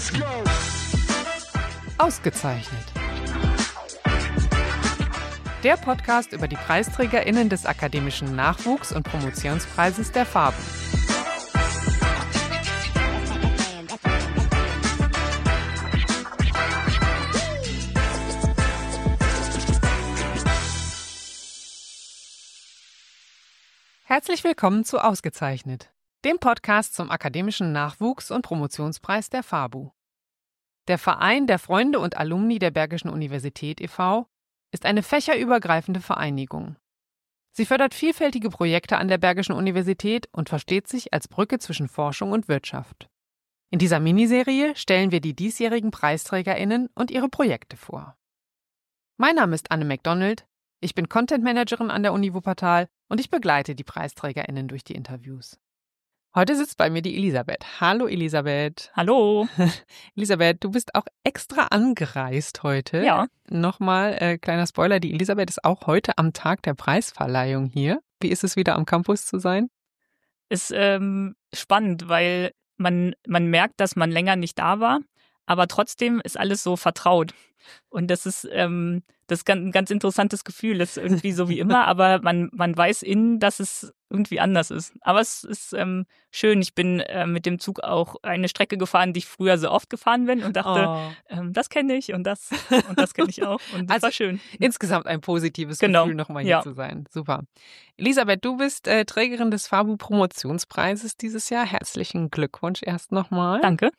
Ausgezeichnet. Der Podcast über die PreisträgerInnen des Akademischen Nachwuchs- und Promotionspreises der FABU. Herzlich willkommen zu Ausgezeichnet, dem Podcast zum Akademischen Nachwuchs- und Promotionspreis der FABU. Der Verein der Freunde und Alumni der Bergischen Universität e.V. ist eine fächerübergreifende Vereinigung. Sie fördert vielfältige Projekte an der Bergischen Universität und versteht sich als Brücke zwischen Forschung und Wirtschaft. In dieser Miniserie stellen wir die diesjährigen PreisträgerInnen und ihre Projekte vor. Mein Name ist Anne McDonald, ich bin Content Managerin an der Uni Wuppertal und ich begleite die PreisträgerInnen durch die Interviews. Heute sitzt bei mir die Elisabeth. Hallo Elisabeth. Hallo. Elisabeth, du bist auch extra angereist heute. Ja. Nochmal, kleiner Spoiler, die Elisabeth ist auch heute am Tag der Preisverleihung hier. Wie ist es wieder am Campus zu sein? Ist spannend, weil man merkt, dass man länger nicht da war, aber trotzdem ist alles so vertraut. Und das ist ein ganz interessantes Gefühl. Das ist irgendwie so wie immer, aber man weiß innen, dass es irgendwie anders ist. Aber es ist schön. Ich bin mit dem Zug auch eine Strecke gefahren, die ich früher so oft gefahren bin und dachte, das kenne ich und das kenne ich auch. Und das also war schön. Insgesamt ein positives Gefühl, nochmal hier zu sein. Super. Elisabeth, du bist Trägerin des FABU-Promotionspreises dieses Jahr. Herzlichen Glückwunsch erst nochmal. Danke.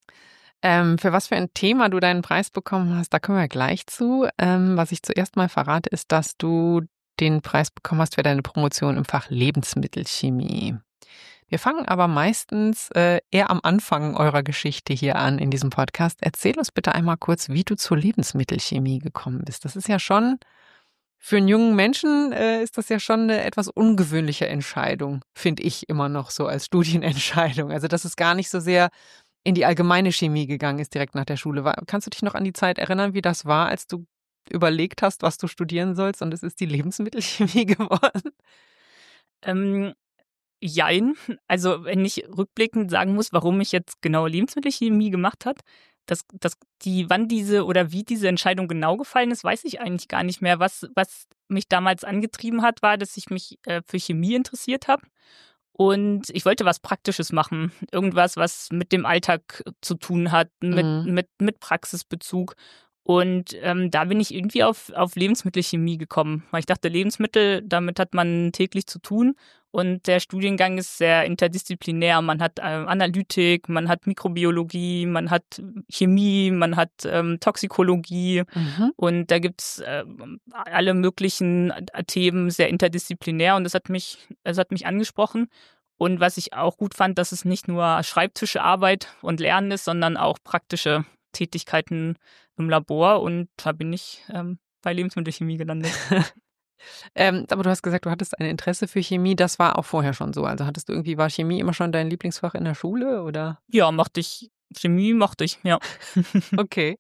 Für was für ein Thema du deinen Preis bekommen hast, da kommen wir gleich zu. Was ich zuerst mal verrate, ist, dass du den Preis bekommen hast für deine Promotion im Fach Lebensmittelchemie. Wir fangen aber meistens eher am Anfang eurer Geschichte hier an in diesem Podcast. Erzähl uns bitte einmal kurz, wie du zur Lebensmittelchemie gekommen bist. Das ist ja schon, für einen jungen Menschen ist das ja schon eine etwas ungewöhnliche Entscheidung, finde ich immer noch so als Studienentscheidung. Also das ist gar nicht so sehr in die allgemeine Chemie gegangen ist direkt nach der Schule. Kannst du dich noch an die Zeit erinnern, wie das war, als du überlegt hast, was du studieren sollst und es ist die Lebensmittelchemie geworden? Jein. Also wenn ich rückblickend sagen muss, warum ich jetzt genau Lebensmittelchemie gemacht habe, wann diese oder wie diese Entscheidung genau gefallen ist, weiß ich eigentlich gar nicht mehr. Was mich damals angetrieben hat, war, dass ich mich für Chemie interessiert habe. Und ich wollte was Praktisches machen. Irgendwas, was mit dem Alltag zu tun hat, mit Praxisbezug. Und da bin ich irgendwie auf Lebensmittelchemie gekommen. Weil ich dachte, Lebensmittel, damit hat man täglich zu tun. Und der Studiengang ist sehr interdisziplinär. Man hat Analytik, man hat Mikrobiologie, man hat Chemie, man hat Toxikologie. Und da gibt's alle möglichen Themen, sehr interdisziplinär. Und das hat mich angesprochen. Und was ich auch gut fand, dass es nicht nur Schreibtischarbeit und Lernen ist, sondern auch praktische Tätigkeiten im Labor. Und da bin ich bei Lebensmittelchemie gelandet. Aber du hast gesagt, du hattest ein Interesse für Chemie. Das war auch vorher schon so. Also war Chemie immer schon dein Lieblingsfach in der Schule, oder? Ja, Chemie mochte ich, ja. Okay.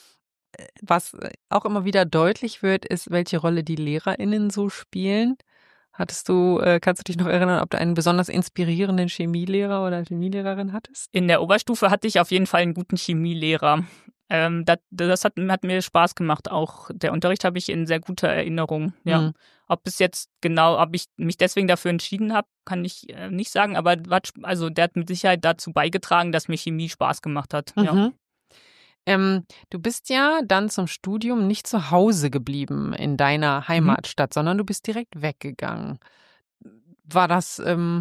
Was auch immer wieder deutlich wird, ist, welche Rolle die LehrerInnen so spielen. Kannst du dich noch erinnern, ob du einen besonders inspirierenden Chemielehrer oder Chemielehrerin hattest? In der Oberstufe hatte ich auf jeden Fall einen guten Chemielehrer. Das hat mir Spaß gemacht. Auch der Unterricht habe ich in sehr guter Erinnerung. Ja. Ob ich mich deswegen dafür entschieden habe, kann ich nicht sagen. Aber der hat mit Sicherheit dazu beigetragen, dass mir Chemie Spaß gemacht hat. Ja. Du bist ja dann zum Studium nicht zu Hause geblieben in deiner Heimatstadt, sondern du bist direkt weggegangen. War das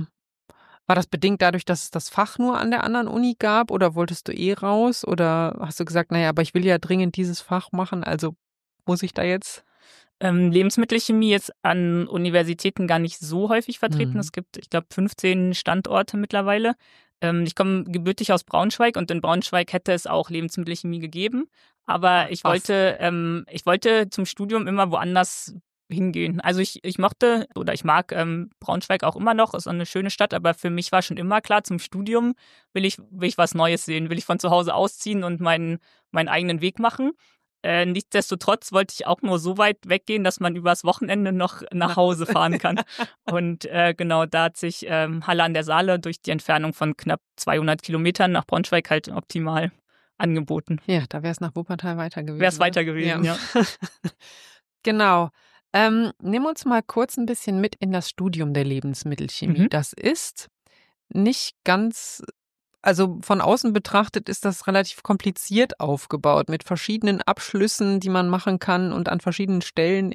bedingt dadurch, dass es das Fach nur an der anderen Uni gab, oder wolltest du raus, oder hast du gesagt, naja, aber ich will ja dringend dieses Fach machen, also muss ich da jetzt? Lebensmittelchemie ist an Universitäten gar nicht so häufig vertreten. Es gibt, ich glaube, 15 Standorte mittlerweile. Ich komme gebürtig aus Braunschweig und in Braunschweig hätte es auch Lebensmittelchemie gegeben. Aber ich wollte zum Studium immer woanders hingehen. Also ich mag Braunschweig auch immer noch, ist eine schöne Stadt, aber für mich war schon immer klar, zum Studium will ich was Neues sehen, will ich von zu Hause ausziehen und meinen eigenen Weg machen. Nichtsdestotrotz wollte ich auch nur so weit weggehen, dass man übers Wochenende noch nach Hause fahren kann. Und genau, da hat sich Halle an der Saale durch die Entfernung von knapp 200 Kilometern nach Braunschweig halt optimal angeboten. Ja, da wäre es nach Wuppertal weiter gewesen. Wäre es weiter gewesen, ja. Genau. Nimm uns mal kurz ein bisschen mit in das Studium der Lebensmittelchemie. Mhm. Das ist nicht ganz, also von außen betrachtet ist das relativ kompliziert aufgebaut mit verschiedenen Abschlüssen, die man machen kann und an verschiedenen Stellen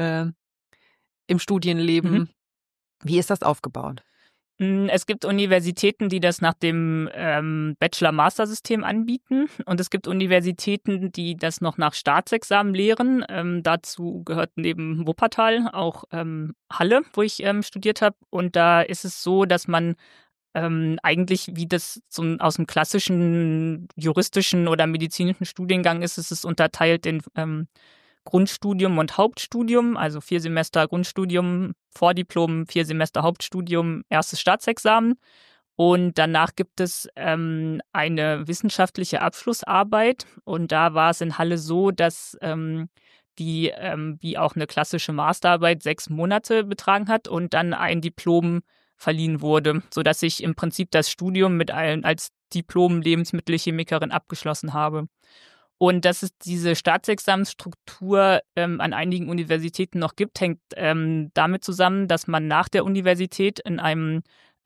im Studienleben. Mhm. Wie ist das aufgebaut? Es gibt Universitäten, die das nach dem Bachelor-Master-System anbieten, und es gibt Universitäten, die das noch nach Staatsexamen lehren. Dazu gehört neben Wuppertal auch Halle, wo ich studiert habe. Und da ist es so, dass man eigentlich, wie das aus dem klassischen juristischen oder medizinischen Studiengang ist, ist es unterteilt in Grundstudium und Hauptstudium, also 4 Semester Grundstudium, Vordiplom, 4 Semester Hauptstudium, erstes Staatsexamen. Und danach gibt es eine wissenschaftliche Abschlussarbeit. Und da war es in Halle so, dass die, wie auch eine klassische Masterarbeit, 6 Monate betragen hat und dann ein Diplom verliehen wurde, sodass ich im Prinzip das Studium als Diplom-Lebensmittelchemikerin abgeschlossen habe. Und dass es diese Staatsexamensstruktur an einigen Universitäten noch gibt, hängt damit zusammen, dass man nach der Universität in einem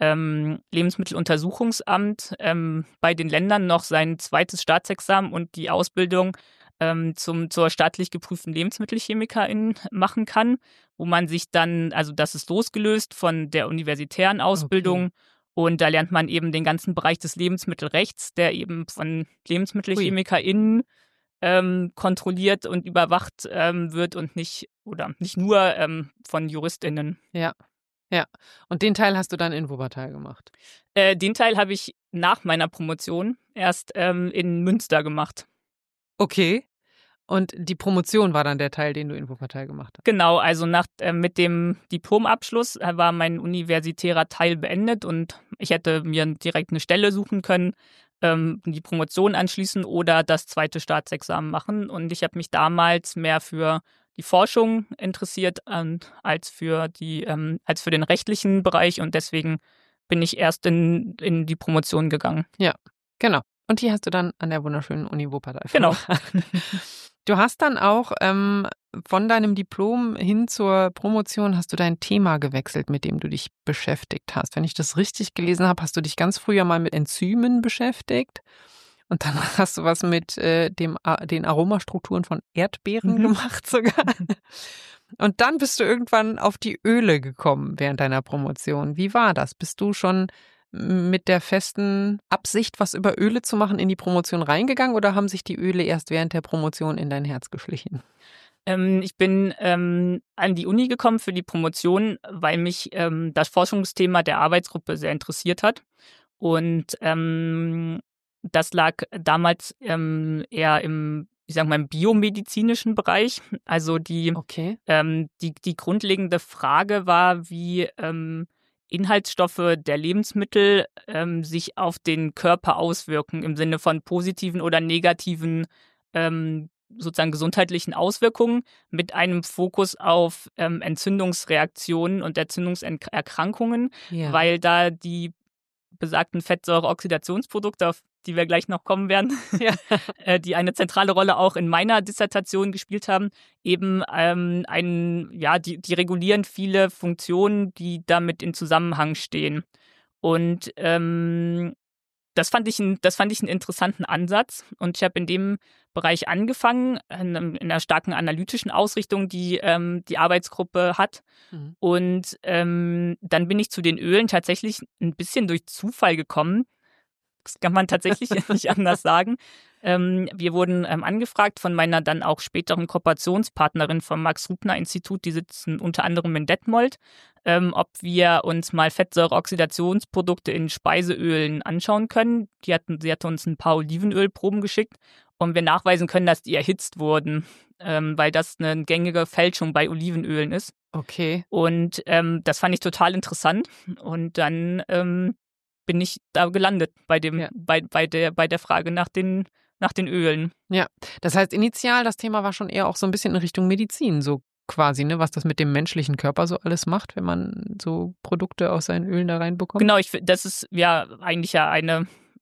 Lebensmitteluntersuchungsamt bei den Ländern noch sein zweites Staatsexamen und die Ausbildung zur staatlich geprüften Lebensmittelchemikerin machen kann, wo man sich dann, also das ist losgelöst von der universitären Ausbildung. Okay. Und da lernt man eben den ganzen Bereich des Lebensmittelrechts, der eben von LebensmittelchemikerInnen kontrolliert und überwacht wird und nicht nur von JuristInnen. Ja, ja. Und den Teil hast du dann in Wuppertal gemacht? Den Teil habe ich nach meiner Promotion erst in Münster gemacht. Okay. Und die Promotion war dann der Teil, den du in Wuppertal gemacht hast? Genau, also mit dem Diplomabschluss war mein universitärer Teil beendet und ich hätte mir direkt eine Stelle suchen können, die Promotion anschließen oder das zweite Staatsexamen machen. Und ich habe mich damals mehr für die Forschung interessiert als für den rechtlichen Bereich, und deswegen bin ich erst in die Promotion gegangen. Ja, genau. Und die hast du dann an der wunderschönen Uni Wuppertal Genau. Du hast dann auch von deinem Diplom hin zur Promotion hast du dein Thema gewechselt, mit dem du dich beschäftigt hast. Wenn ich das richtig gelesen habe, hast du dich ganz früher mal mit Enzymen beschäftigt. Und dann hast du was mit den Aromastrukturen von Erdbeeren gemacht sogar. Und dann bist du irgendwann auf die Öle gekommen während deiner Promotion. Wie war das? Bist du schon mit der festen Absicht, was über Öle zu machen, in die Promotion reingegangen, oder haben sich die Öle erst während der Promotion in dein Herz geschlichen? Ich bin an die Uni gekommen für die Promotion, weil mich das Forschungsthema der Arbeitsgruppe sehr interessiert hat. Und das lag damals eher im biomedizinischen Bereich. Also die grundlegende Frage war, wie Inhaltsstoffe der Lebensmittel sich auf den Körper auswirken, im Sinne von positiven oder negativen sozusagen gesundheitlichen Auswirkungen, mit einem Fokus auf Entzündungsreaktionen und Entzündungserkrankungen, weil da die besagten Fettsäureoxidationsprodukte, auf die wir gleich noch kommen werden, die eine zentrale Rolle auch in meiner Dissertation gespielt haben, eben die regulieren viele Funktionen, die damit in Zusammenhang stehen. Und das fand ich einen interessanten Ansatz, und ich habe in dem Bereich angefangen, in einer starken analytischen Ausrichtung, die die Arbeitsgruppe hat. Mhm. Und dann bin ich zu den Ölen tatsächlich ein bisschen durch Zufall gekommen. Das kann man tatsächlich nicht anders sagen. Wir wurden angefragt von meiner dann auch späteren Kooperationspartnerin vom Max-Rubner-Institut, die sitzen unter anderem in Detmold, ob wir uns mal Fettsäureoxidationsprodukte in Speiseölen anschauen können. Sie hatte uns ein paar Olivenölproben geschickt und wir nachweisen können, dass die erhitzt wurden, weil das eine gängige Fälschung bei Olivenölen ist. Okay. Und das fand ich total interessant, und dann bin ich da gelandet bei der Frage nach den Ölen. Ja, das heißt, initial das Thema war schon eher auch so ein bisschen in Richtung Medizin, so quasi, ne, was das mit dem menschlichen Körper so alles macht, wenn man so Produkte aus seinen Ölen da reinbekommt. Genau, das ist ja eigentlich eine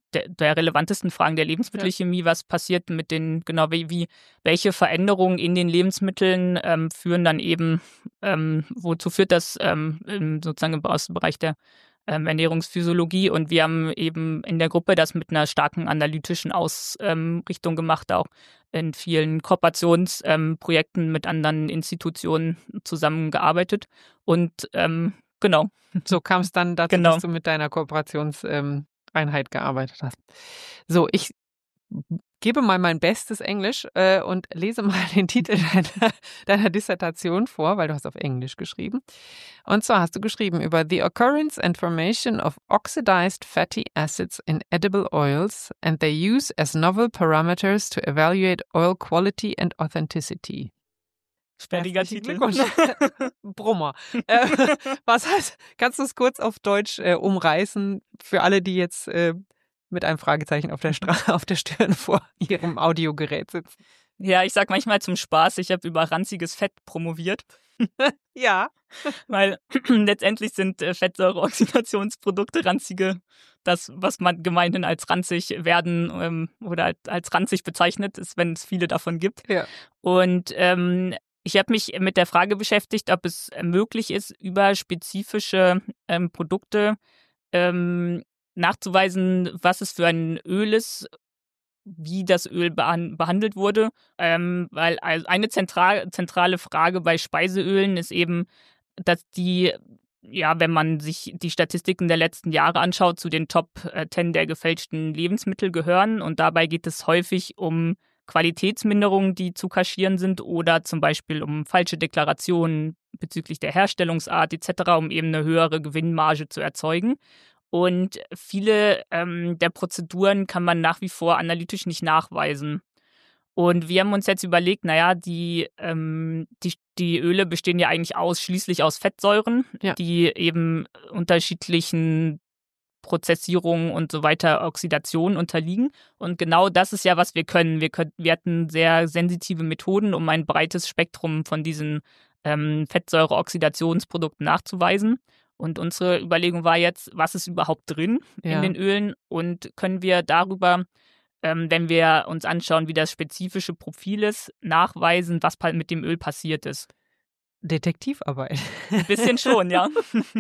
der relevantesten Fragen der Lebensmittelchemie. Was passiert mit den, genau, welche Veränderungen in den Lebensmitteln führen dann eben, wozu führt das sozusagen im Bereich der Ernährungsphysiologie, und wir haben eben in der Gruppe das mit einer starken analytischen Ausrichtung gemacht, auch in vielen Kooperationsprojekten mit anderen Institutionen zusammengearbeitet und genau. So kam es dann dazu, Genau. dass du mit deiner Kooperationseinheit gearbeitet hast. So, ich gebe mal mein bestes Englisch und lese mal den Titel deiner Dissertation vor, weil du hast auf Englisch geschrieben. Und zwar hast du geschrieben über The Occurrence and Formation of Oxidized Fatty Acids in Edible Oils and their use as novel parameters to evaluate oil quality and authenticity. Sperriger Titel. Brummer. Was heißt, kannst du es kurz auf Deutsch umreißen für alle, die jetzt mit einem Fragezeichen auf der Stirn vor ihrem Audiogerät sitzen? Ja, ich sag manchmal zum Spaß, ich habe über ranziges Fett promoviert. Ja. Weil letztendlich sind Fettsäureoxidationsprodukte ranzige, das, was man gemeinhin als ranzig werden oder als ranzig bezeichnet ist, wenn es viele davon gibt. Ja. Und ich habe mich mit der Frage beschäftigt, ob es möglich ist, über spezifische Produkte nachzuweisen, was es für ein Öl ist, wie das Öl behandelt wurde. Weil eine zentrale Frage bei Speiseölen ist eben, dass die, ja, wenn man sich die Statistiken der letzten Jahre anschaut, zu den Top 10 der gefälschten Lebensmittel gehören. Und dabei geht es häufig um Qualitätsminderungen, die zu kaschieren sind, oder zum Beispiel um falsche Deklarationen bezüglich der Herstellungsart etc., um eben eine höhere Gewinnmarge zu erzeugen. Und viele der Prozeduren kann man nach wie vor analytisch nicht nachweisen. Und wir haben uns jetzt überlegt, naja, die Öle bestehen ja eigentlich ausschließlich aus Fettsäuren, Ja. die eben unterschiedlichen Prozessierungen und so weiter, Oxidationen unterliegen. Und genau das ist ja, was wir können. Wir hatten sehr sensitive Methoden, um ein breites Spektrum von diesen Fettsäure-Oxidationsprodukten nachzuweisen. Und unsere Überlegung war jetzt, was ist überhaupt drin in den Ölen, und können wir darüber, wenn wir uns anschauen, wie das spezifische Profil ist, nachweisen, was mit dem Öl passiert ist. Detektivarbeit. Ein bisschen schon, ja.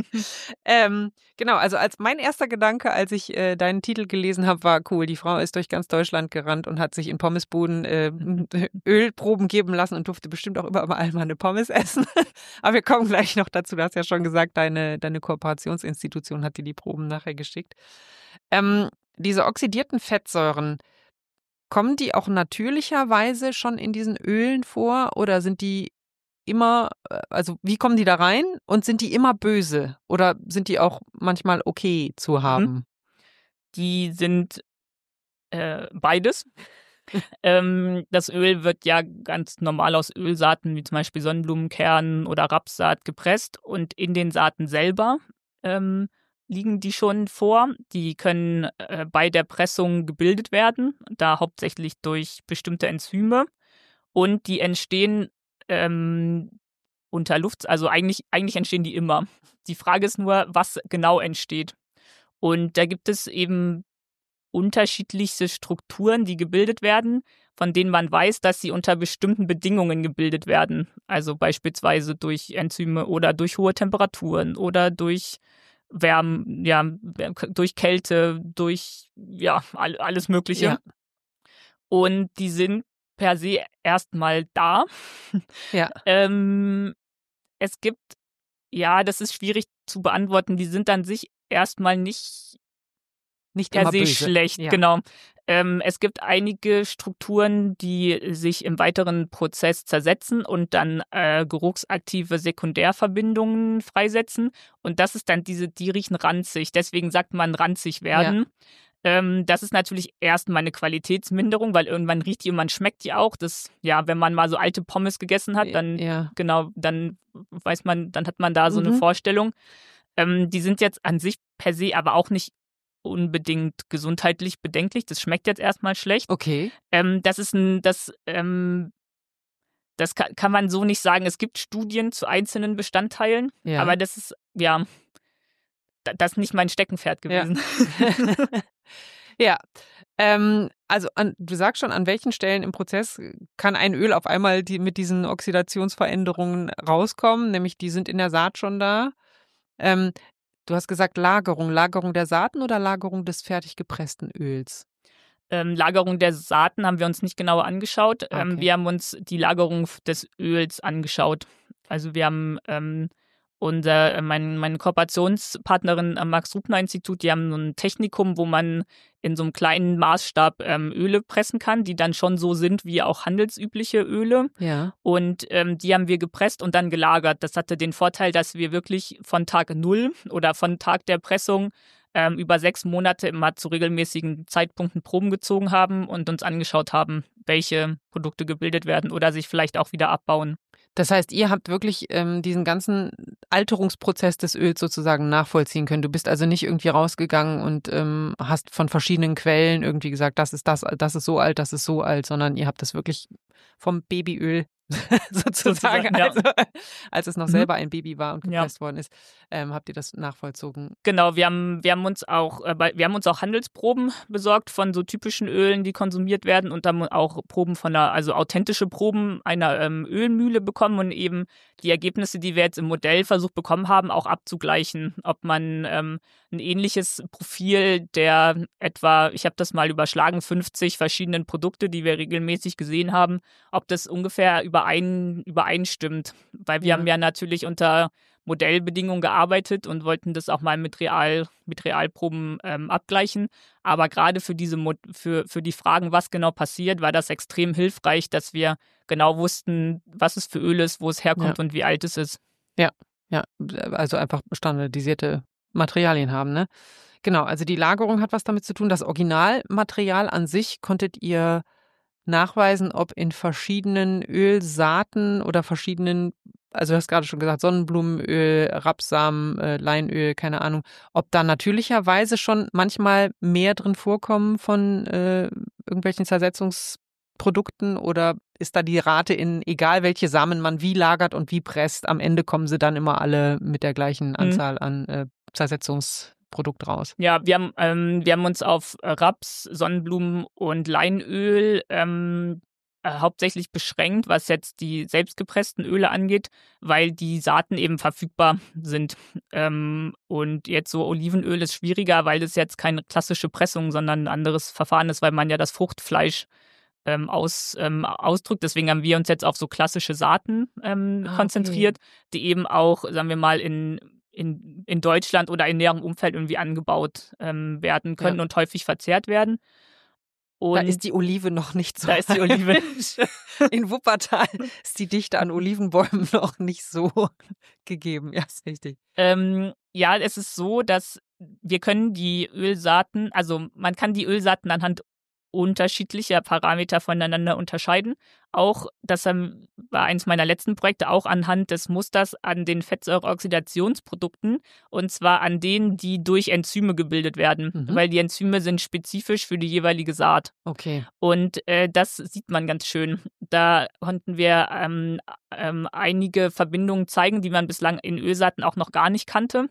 Genau, also als mein erster Gedanke, als ich deinen Titel gelesen habe, war cool. Die Frau ist durch ganz Deutschland gerannt und hat sich in Pommesbuden Ölproben geben lassen und durfte bestimmt auch überall mal eine Pommes essen. Aber wir kommen gleich noch dazu. Du hast ja schon gesagt, deine Kooperationsinstitution hat dir die Proben nachher geschickt. Diese oxidierten Fettsäuren, kommen die auch natürlicherweise schon in diesen Ölen vor oder sind die immer, also wie kommen die da rein und sind die immer böse oder sind die auch manchmal okay zu haben? Die sind beides. Das Öl wird ja ganz normal aus Ölsaaten wie zum Beispiel Sonnenblumenkernen oder Rapssaat gepresst, und in den Saaten selber liegen die schon vor. Die können bei der Pressung gebildet werden, da hauptsächlich durch bestimmte Enzyme, und die entstehen unter Luft, also eigentlich entstehen die immer. Die Frage ist nur, was genau entsteht. Und da gibt es eben unterschiedlichste Strukturen, die gebildet werden, von denen man weiß, dass sie unter bestimmten Bedingungen gebildet werden. Also beispielsweise durch Enzyme oder durch hohe Temperaturen oder durch Wärme, ja, durch Kälte, durch alles Mögliche. Ja. Und die sind per se erstmal da. Ja. Es gibt, das ist schwierig zu beantworten, die sind an sich erstmal nicht per immer se böse. schlecht, Ja. genau. Es gibt einige Strukturen, die sich im weiteren Prozess zersetzen und dann geruchsaktive Sekundärverbindungen freisetzen. Und das ist dann die riechen ranzig. Deswegen sagt man ranzig werden. Das ist natürlich erstmal eine Qualitätsminderung, weil irgendwann riecht die und man schmeckt die auch. Das, wenn man mal so alte Pommes gegessen hat, dann dann weiß man, dann hat man da so eine Vorstellung. Die sind jetzt an sich per se aber auch nicht unbedingt gesundheitlich bedenklich. Das schmeckt jetzt erstmal schlecht. Okay. Das kann man so nicht sagen. Es gibt Studien zu einzelnen Bestandteilen, aber das ist, das ist nicht mein Steckenpferd gewesen. Ja. Ja, also du sagst schon, an welchen Stellen im Prozess kann ein Öl auf einmal mit diesen Oxidationsveränderungen rauskommen, nämlich die sind in der Saat schon da. Ähm, Du hast gesagt Lagerung der Saaten oder Lagerung des fertig gepressten Öls? Lagerung der Saaten haben wir uns nicht genauer angeschaut. Okay. Wir haben uns die Lagerung des Öls angeschaut. Also wir haben meine Kooperationspartnerin am Max-Rubner-Institut, die haben so ein Technikum, wo man in so einem kleinen Maßstab Öle pressen kann, die dann schon so sind wie auch handelsübliche Öle. Ja. Und die haben wir gepresst und dann gelagert. Das hatte den Vorteil, dass wir wirklich von Tag 0 oder von Tag der Pressung über 6 Monate immer zu regelmäßigen Zeitpunkten Proben gezogen haben und uns angeschaut haben, welche Produkte gebildet werden oder sich vielleicht auch wieder abbauen. Das heißt, ihr habt wirklich diesen ganzen Alterungsprozess des Öls sozusagen nachvollziehen können. Du bist also nicht irgendwie rausgegangen und hast von verschiedenen Quellen irgendwie gesagt, das ist so alt, sondern ihr habt das wirklich vom Babyöl sozusagen, Ja. also als es noch selber ein Baby war und gepresst worden ist, habt ihr das nachvollzogen. Genau, wir haben uns auch Handelsproben besorgt von so typischen Ölen, die konsumiert werden, und dann auch Proben also authentische Proben einer Ölmühle bekommen und eben die Ergebnisse, die wir jetzt im Modellversuch bekommen haben, auch abzugleichen, ob man ein ähnliches Profil der etwa, ich habe das mal überschlagen, 50 verschiedenen Produkte, die wir regelmäßig gesehen haben, ob das ungefähr übereinstimmt. Weil wir haben ja natürlich unter Modellbedingungen gearbeitet und wollten das auch mal mit Realproben abgleichen. Aber gerade für für die Fragen, was genau passiert, war das extrem hilfreich, dass wir genau wussten, was es für Öl ist, wo es herkommt und wie alt es ist. Ja, also einfach standardisierte Materialien haben, ne? Genau, also die Lagerung hat was damit zu tun. Das Originalmaterial an sich konntet ihr nachweisen, ob in verschiedenen Ölsaaten oder also du hast gerade schon gesagt, Sonnenblumenöl, Rapssamen, Leinöl, keine Ahnung, ob da natürlicherweise schon manchmal mehr drin vorkommen von irgendwelchen Zersetzungsprodukten, oder ist da die Rate egal welche Samen man wie lagert und wie presst, am Ende kommen sie dann immer alle mit der gleichen Anzahl an Zersetzungsprodukt raus? Ja, wir haben uns auf Raps, Sonnenblumen und Leinöl hauptsächlich beschränkt, was jetzt die selbstgepressten Öle angeht, weil die Saaten eben verfügbar sind. Und jetzt so Olivenöl ist schwieriger, weil es jetzt keine klassische Pressung, sondern ein anderes Verfahren ist, weil man ja das Fruchtfleisch ausdrückt. Deswegen haben wir uns jetzt auf so klassische Saaten konzentriert, die eben auch, sagen wir mal, in Deutschland oder in näherem Umfeld irgendwie angebaut werden können und häufig verzehrt werden. Und da ist die Olive noch nicht so. Da ist die Olive. In Wuppertal ist die Dichte an Olivenbäumen noch nicht so gegeben. Ja, ist richtig. Ja, es ist so, dass wir können die Ölsaaten, also man kann die Ölsaaten anhand unterschiedlicher Parameter voneinander unterscheiden. Auch, das war eins meiner letzten Projekte, auch anhand des Musters an den Fettsäureoxidationsprodukten, und zwar an denen, die durch Enzyme gebildet werden, weil die Enzyme sind spezifisch für die jeweilige Saat. Okay. Und das sieht man ganz schön. Da konnten wir einige Verbindungen zeigen, die man bislang in Ölsaaten auch noch gar nicht kannte,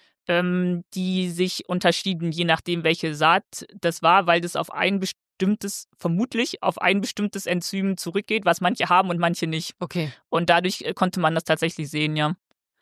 die sich unterschieden, je nachdem, welche Saat das war, weil das vermutlich auf ein bestimmtes Enzym zurückgeht, was manche haben und manche nicht. Okay. Und dadurch konnte man das tatsächlich sehen, ja.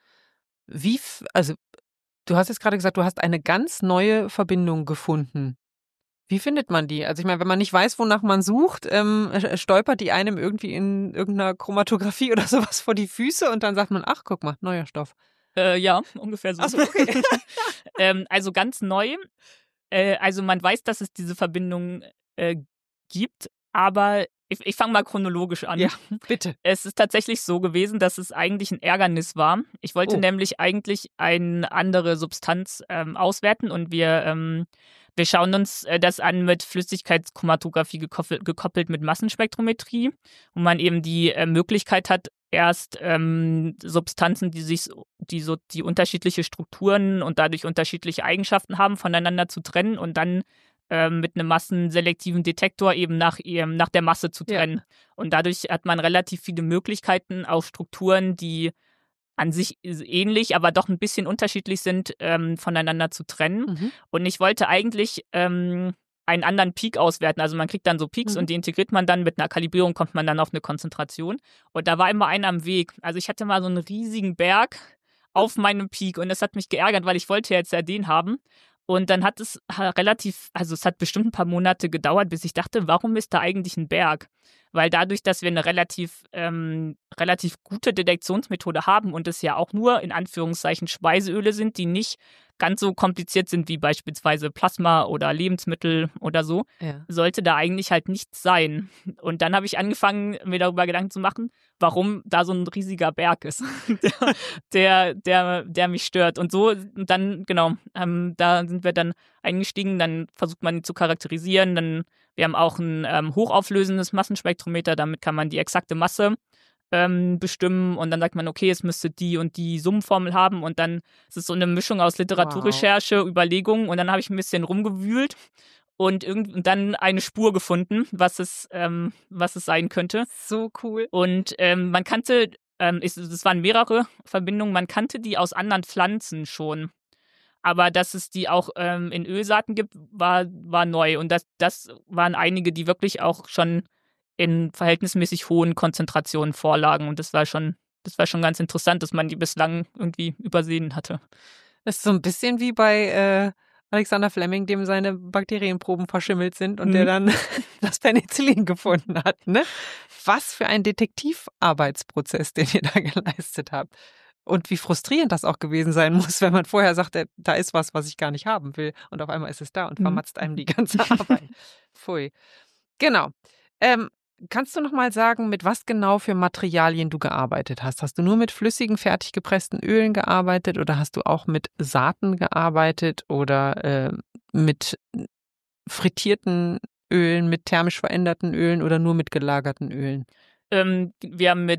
Also du hast jetzt gerade gesagt, du hast eine ganz neue Verbindung gefunden. Wie findet man die? Also ich meine, wenn man nicht weiß, wonach man sucht, stolpert die einem irgendwie in irgendeiner Chromatographie oder sowas vor die Füße und dann sagt man, ach, guck mal, neuer Stoff. Ja, ungefähr so. Ach so, okay. Also ganz neu. Also man weiß, dass es diese Verbindung gibt, aber ich fange mal chronologisch an. Ja, bitte. Es ist tatsächlich so gewesen, dass es eigentlich ein Ärgernis war. Ich wollte nämlich eigentlich eine andere Substanz auswerten, und wir schauen uns das an mit Flüssigkeitschromatographie gekoppelt mit Massenspektrometrie, wo man eben die Möglichkeit hat, erst Substanzen, die unterschiedliche Strukturen und dadurch unterschiedliche Eigenschaften haben, voneinander zu trennen und dann mit einem massenselektiven Detektor eben nach der Masse zu trennen. Ja. Und dadurch hat man relativ viele Möglichkeiten, auch Strukturen, die an sich ähnlich, aber doch ein bisschen unterschiedlich sind, voneinander zu trennen. Und ich wollte eigentlich einen anderen Peak auswerten. Also man kriegt dann so Peaks und die integriert man dann. Mit einer Kalibrierung kommt man dann auf eine Konzentration. Und da war immer einer am Weg. Also ich hatte mal so einen riesigen Berg auf meinem Peak und das hat mich geärgert, weil ich wollte ja jetzt ja den haben. Und dann hat es es hat bestimmt ein paar Monate gedauert, bis ich dachte, warum ist da eigentlich ein Berg? Weil dadurch, dass wir eine relativ gute Detektionsmethode haben und es ja auch nur in Anführungszeichen Speiseöle sind, die nicht ganz so kompliziert sind wie beispielsweise Plasma oder Lebensmittel oder so, sollte da eigentlich halt nichts sein. Und dann habe ich angefangen, mir darüber Gedanken zu machen, warum da so ein riesiger Berg ist, der mich stört. Und so dann, genau, da sind wir dann eingestiegen, dann versucht man ihn zu charakterisieren. Wir haben auch ein hochauflösendes Massenspektrometer, damit kann man die exakte Masse bestimmen und dann sagt man, okay, es müsste die und die Summenformel haben und dann ist es so eine Mischung aus Literaturrecherche, Überlegungen und dann habe ich ein bisschen rumgewühlt und dann eine Spur gefunden, was es sein könnte. So cool. Und man kannte, es waren mehrere Verbindungen, man kannte die aus anderen Pflanzen schon. Aber dass es die auch in Ölsaaten gibt, war neu. Und das waren einige, die wirklich auch schon in verhältnismäßig hohen Konzentrationen vorlagen. Und das war schon ganz interessant, dass man die bislang irgendwie übersehen hatte. Das ist so ein bisschen wie bei Alexander Fleming, dem seine Bakterienproben verschimmelt sind und der dann das Penicillin gefunden hat. Ne? Was für ein Detektivarbeitsprozess, den ihr da geleistet habt. Und wie frustrierend das auch gewesen sein muss, wenn man vorher sagt, da ist was ich gar nicht haben will. Und auf einmal ist es da und vermatzt einem die ganze Arbeit. Pfui. Genau. Kannst du noch mal sagen, mit was genau für Materialien du gearbeitet hast? Hast du nur mit flüssigen, fertig gepressten Ölen gearbeitet oder hast du auch mit Saaten gearbeitet oder mit frittierten Ölen, mit thermisch veränderten Ölen oder nur mit gelagerten Ölen? Wir haben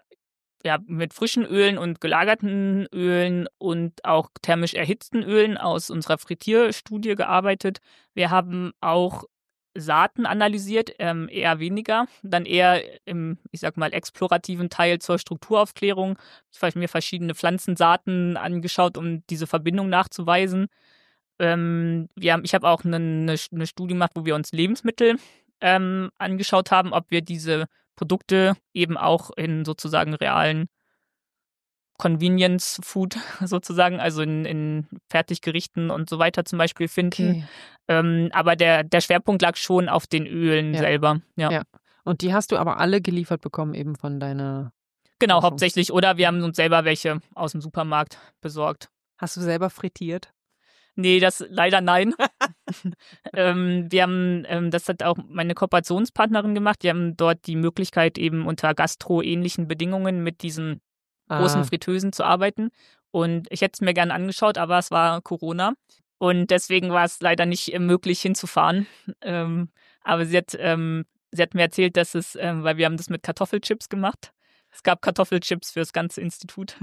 mit frischen Ölen und gelagerten Ölen und auch thermisch erhitzten Ölen aus unserer Frittierstudie gearbeitet. Wir haben auch Saaten analysiert, eher weniger, dann eher im, ich sag mal, explorativen Teil zur Strukturaufklärung. Ich habe mir verschiedene Pflanzensaaten angeschaut, um diese Verbindung nachzuweisen. Ich habe auch eine Studie gemacht, wo wir uns Lebensmittel angeschaut haben, ob wir diese Produkte eben auch in sozusagen realen Convenience Food sozusagen, also in Fertiggerichten und so weiter zum Beispiel finden. Okay. Aber der Schwerpunkt lag schon auf den Ölen selber. Ja. Und die hast du aber alle geliefert bekommen eben von deiner Genau, Forschung. Hauptsächlich. Oder wir haben uns selber welche aus dem Supermarkt besorgt. Hast du selber frittiert? Nee, das leider nein. Wir haben, das hat auch meine Kooperationspartnerin gemacht. Die haben dort die Möglichkeit, eben unter gastroähnlichen Bedingungen mit diesen großen Fritteusen zu arbeiten. Und ich hätte es mir gerne angeschaut, aber es war Corona. Und deswegen war es leider nicht möglich hinzufahren. Aber sie hat mir erzählt, dass weil wir haben das mit Kartoffelchips gemacht. Es gab Kartoffelchips für das ganze Institut.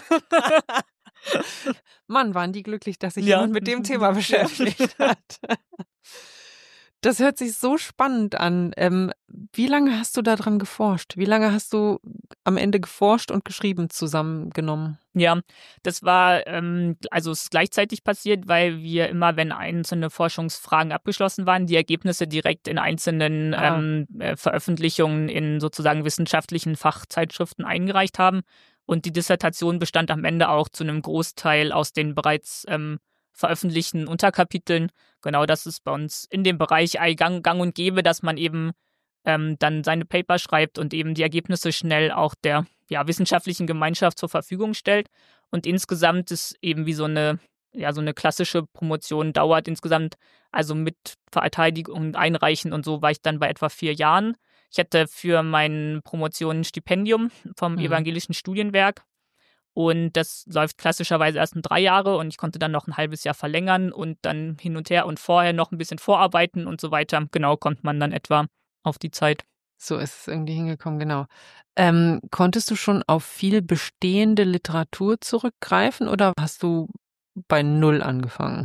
Mann, waren die glücklich, dass sich jemand mit dem Thema beschäftigt hat. Das hört sich so spannend an. Wie lange hast du daran geforscht? Wie lange hast du am Ende geforscht und geschrieben zusammengenommen? Ja, das war, es ist gleichzeitig passiert, weil wir immer, wenn einzelne Forschungsfragen abgeschlossen waren, die Ergebnisse direkt in einzelnen Veröffentlichungen in sozusagen wissenschaftlichen Fachzeitschriften eingereicht haben. Und die Dissertation bestand am Ende auch zu einem Großteil aus den bereits veröffentlichten Unterkapiteln. Genau, das ist bei uns in dem Bereich gang und gäbe, dass man eben dann seine Paper schreibt und eben die Ergebnisse schnell auch der wissenschaftlichen Gemeinschaft zur Verfügung stellt. Und insgesamt ist eben wie so eine klassische Promotion dauert insgesamt, also mit Verteidigung und Einreichen und so war ich dann bei etwa 4 Jahren. Ich hatte für meine Promotion ein Stipendium vom Evangelischen Studienwerk. Und das läuft klassischerweise erst 3 Jahre und ich konnte dann noch ein halbes Jahr verlängern und dann hin und her und vorher noch ein bisschen vorarbeiten und so weiter. Genau, kommt man dann etwa auf die Zeit. So ist es irgendwie hingekommen, genau. Konntest du schon auf viel bestehende Literatur zurückgreifen oder hast du bei Null angefangen?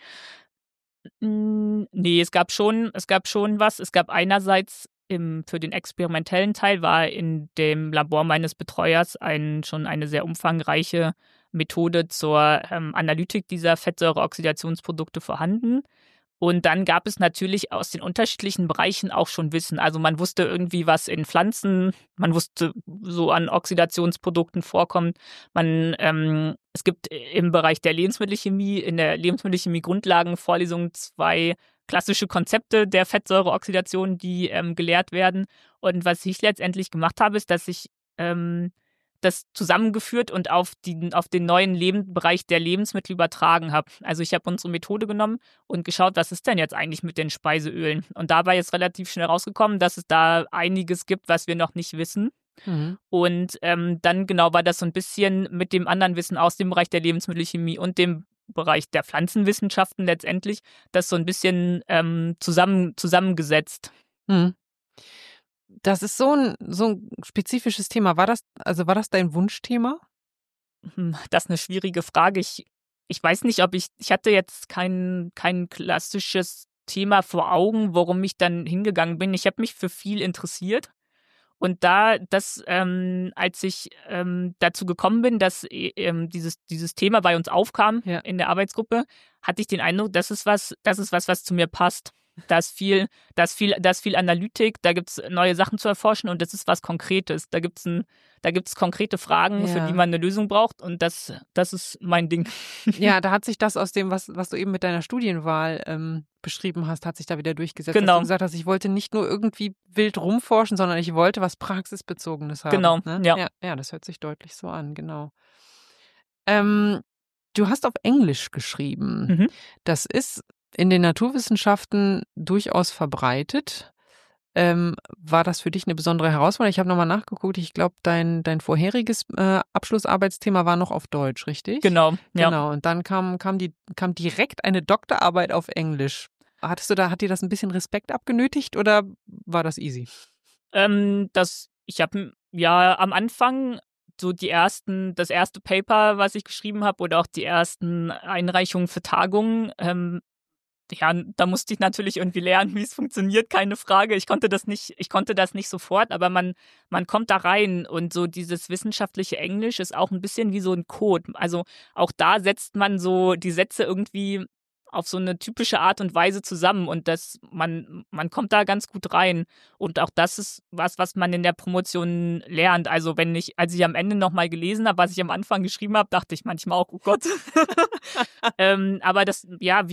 Nee, es gab schon was. Es gab einerseits für den experimentellen Teil war in dem Labor meines Betreuers schon eine sehr umfangreiche Methode zur Analytik dieser Fettsäureoxidationsprodukte vorhanden. Und dann gab es natürlich aus den unterschiedlichen Bereichen auch schon Wissen. Also man wusste irgendwie, was in Pflanzen, man wusste, so an Oxidationsprodukten vorkommt. Es gibt im Bereich der Lebensmittelchemie, in der Lebensmittelchemie Grundlagenvorlesung 2 klassische Konzepte der Fettsäureoxidation, die gelehrt werden. Und was ich letztendlich gemacht habe, ist, dass ich das zusammengeführt und auf den neuen Bereich der Lebensmittel übertragen habe. Also ich habe unsere Methode genommen und geschaut, was ist denn jetzt eigentlich mit den Speiseölen? Und dabei ist relativ schnell rausgekommen, dass es da einiges gibt, was wir noch nicht wissen. Mhm. Und dann genau war das so ein bisschen mit dem anderen Wissen aus dem Bereich der Lebensmittelchemie und dem Bereich der Pflanzenwissenschaften letztendlich, das so ein bisschen zusammengesetzt. Mhm. Das ist so ein spezifisches Thema. War das dein Wunschthema? Das ist eine schwierige Frage. Ich weiß nicht, ob ich hatte jetzt kein klassisches Thema vor Augen, worum ich dann hingegangen bin. Ich habe mich für viel interessiert. Und als ich dazu gekommen bin, dass dieses Thema bei uns aufkam in der Arbeitsgruppe, hatte ich den Eindruck, das ist was zu mir passt. Da ist viel Analytik, da gibt es neue Sachen zu erforschen und das ist was Konkretes. Da gibt's konkrete Fragen, für die man eine Lösung braucht und das ist mein Ding. Ja, da hat sich das aus dem, was du eben mit deiner Studienwahl beschrieben hast, hat sich da wieder durchgesetzt. Genau. Dass du gesagt hast, ich wollte nicht nur irgendwie wild rumforschen, sondern ich wollte was Praxisbezogenes haben. Genau, ne? ja. Ja, das hört sich deutlich so an, genau. Du hast auf Englisch geschrieben. Mhm. Das ist in den Naturwissenschaften durchaus verbreitet. War das für dich eine besondere Herausforderung? Ich habe nochmal nachgeguckt. Ich glaube, dein vorheriges Abschlussarbeitsthema war noch auf Deutsch, richtig? Genau, ja. Genau. Und dann kam direkt eine Doktorarbeit auf Englisch. Hat dir das ein bisschen Respekt abgenötigt oder war das easy? Ich habe ja am Anfang so das erste Paper, was ich geschrieben habe, oder auch die ersten Einreichungen für Tagungen, da musste ich natürlich irgendwie lernen, wie es funktioniert, keine Frage. Ich konnte das nicht sofort, aber man kommt da rein und so dieses wissenschaftliche Englisch ist auch ein bisschen wie so ein Code. Also auch da setzt man so die Sätze irgendwie auf so eine typische Art und Weise zusammen und man kommt da ganz gut rein. Und auch das ist was man in der Promotion lernt. Also als ich am Ende nochmal gelesen habe, was ich am Anfang geschrieben habe, dachte ich manchmal auch, oh Gott. Aber das